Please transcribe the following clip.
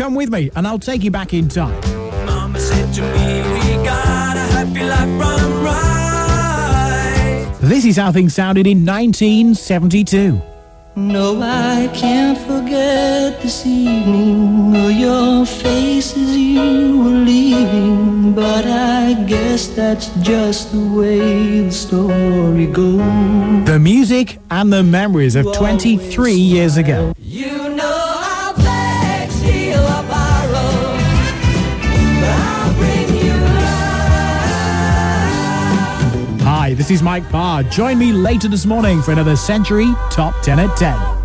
Come with me and I'll take you back in time. Mama said to me, we got a happy life run right. This is how things sounded in 1972. No, I can't forget this evening or your face as you were leaving, but I guess that's just the way the story goes. The music and the memories of 23 years ago. You know how things heal up our road. I'll bring you love. Hi, this is Mike Parr. Join me later this morning for another Century Top 10 at 10.